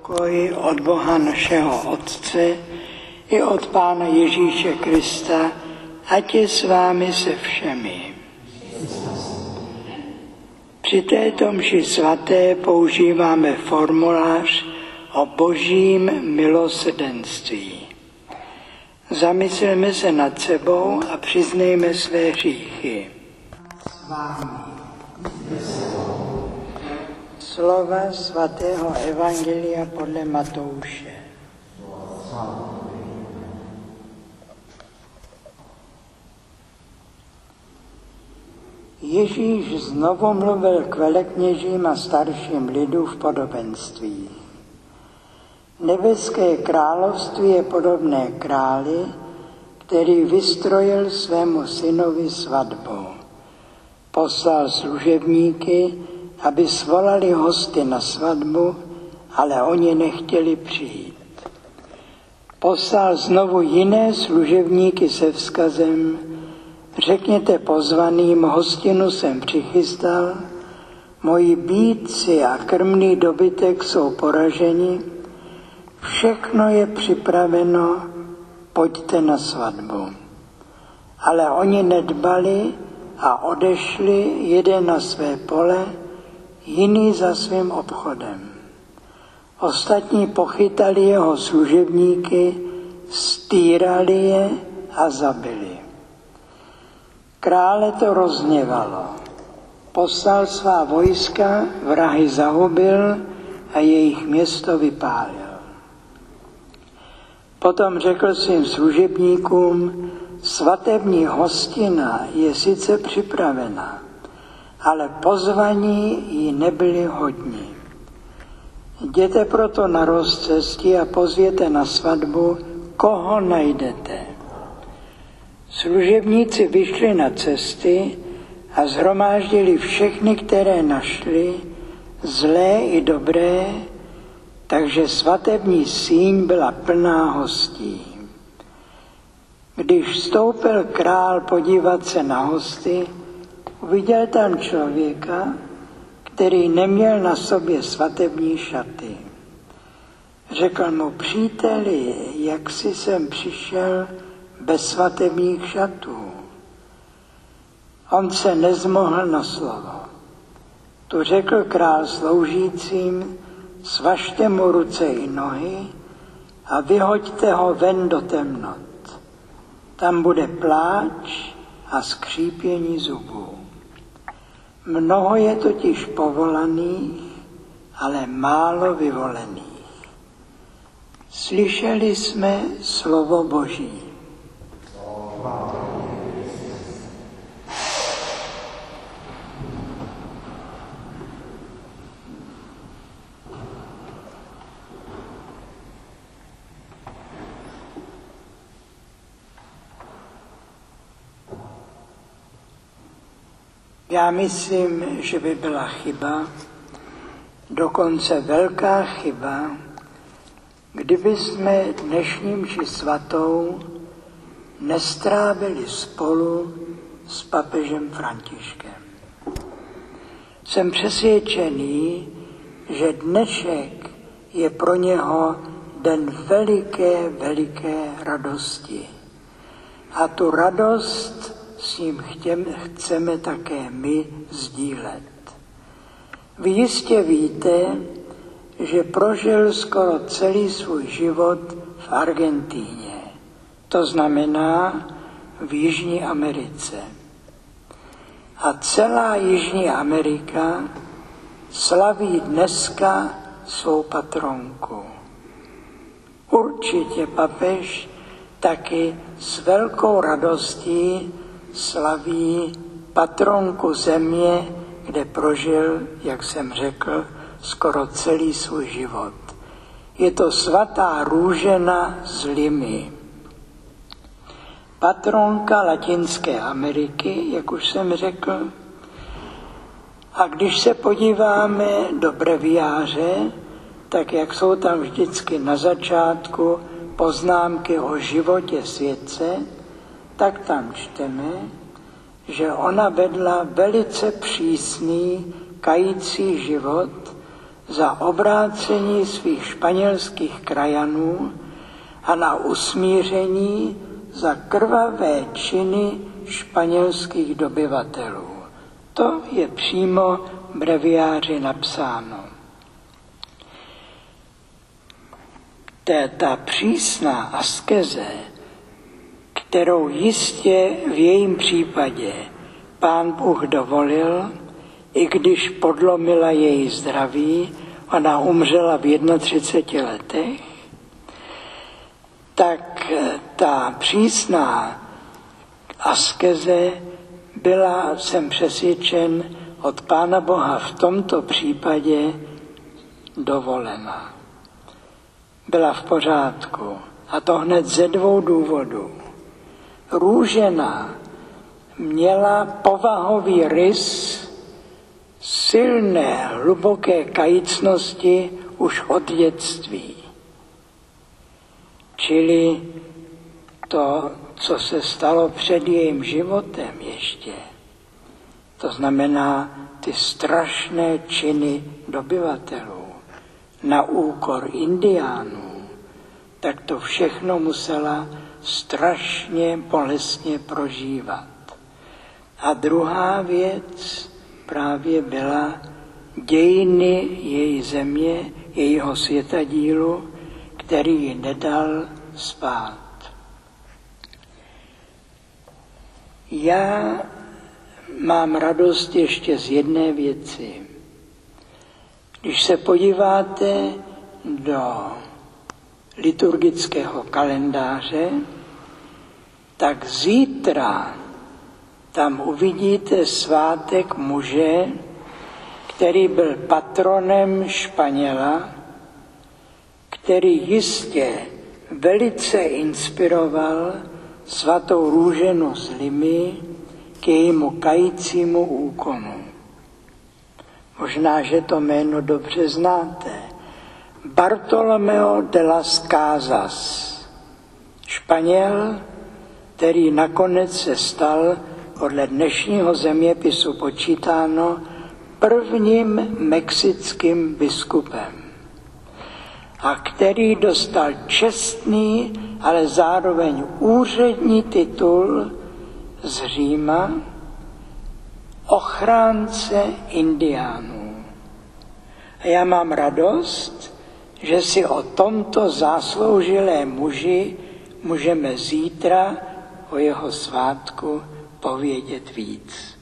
Pokoj od Boha našeho Otce i od Pána Ježíše Krista, ať je s vámi se všemi. Při této mši svaté používáme formulář o božím milosrdenství. Zamysleme se nad sebou a přiznejme své hříchy. S vámi. Slova svatého Evangelia podle Matouše. Ježíš znovu mluvil k velekněžím a starším lidu v podobenství. Nebeské království je podobné králi, který vystrojil svému synovi svatbu. Poslal služebníky, aby svolali hosty na svatbu, ale oni nechtěli přijít. Poslal znovu jiné služebníky se vzkazem: řekněte pozvaným, hostinu jsem přichystal, moji býtci a krmný dobytek jsou poraženi, všechno je připraveno, pojďte na svatbu. Ale oni nedbali a odešli, jeden na své pole, jiný za svým obchodem. Ostatní pochytali jeho služebníky, stýrali je a zabili. Krále to rozhněvalo. Poslal svá vojska, vrahy zahubil a jejich město vypálil. Potom řekl svým služebníkům: svatební hostina je sice připravena, ale pozvaní jí nebyli hodní. Jděte proto na rozcestí a pozvěte na svatbu, koho najdete. Služebníci vyšli na cesty a shromáždili všechny, které našli, zlé i dobré, takže svatební síň byla plná hostí. Když vstoupil král podívat se na hosty, uviděl tam člověka, který neměl na sobě svatební šaty. Řekl mu: příteli, jak jsi sem přišel bez svatebních šatů? On se nezmohl na slovo. Tu řekl král sloužícím: svažte mu ruce i nohy a vyhoďte ho ven do temnot. Tam bude pláč a skřípění zubů. Mnoho je totiž povolaných, ale málo vyvolených. Slyšeli jsme slovo Boží. Já myslím, že by byla chyba, dokonce velká chyba, kdyby jsme dnešní mši svatou nestrávili spolu s papežem Františkem. Jsem přesvědčený, že dnešek je pro něho den veliké radosti. A tu radost s ním chceme také my sdílet. Vy jistě víte, že prožil skoro celý svůj život v Argentíně, to znamená v Jižní Americe. A celá Jižní Amerika slaví dneska svou patronku. Určitě papež taky s velkou radostí slaví patronku země, kde prožil, jak jsem řekl, skoro celý svůj život. Je to svatá Růžena z Limy. Patronka Latinské Ameriky, jak už jsem řekl. A když se podíváme do breviáře, tak jak jsou tam vždycky na začátku poznámky o životě světce, tak tam čteme, že ona vedla velice přísný, kající život za obrácení svých španělských krajanů a na usmíření za krvavé činy španělských dobyvatelů. To je přímo v breviáři napsáno. Ta přísná askeze, kterou jistě v jejím případě Pán Bůh dovolil, i když podlomila její zdraví, ona umřela v 31 letech, tak ta přísná askeze byla, jsem přesvědčen, od Pána Boha v tomto případě dovolena. Byla v pořádku. A to hned ze 2 důvodů. Růžena měla povahový rys silné, hluboké kajícnosti už od dětství. Čili to, co se stalo před jejím životem ještě, to znamená ty strašné činy dobyvatelů na úkor indiánů, tak to všechno musela strašně bolestně prožívat. A druhá věc právě byla dějiny její země, jejího světadílu, který ji nedal spát. Já mám radost ještě z jedné věci. Když se podíváte do liturgického kalendáře, tak zítra tam uvidíte svátek muže, který byl patronem Španěla, který jistě velice inspiroval svatou Růženu z Limy k jejímu kajícímu úkonu. Možná, že to jméno dobře znáte. Bartolomeo de las Casas, Španěl, který nakonec se stal podle dnešního zeměpisu počítáno prvním mexickým biskupem a který dostal čestný, ale zároveň úřední titul z Říma ochránce indiánů. A já mám radost, že si o tomto zásloužilém muži můžeme zítra o jeho svátku povědět víc.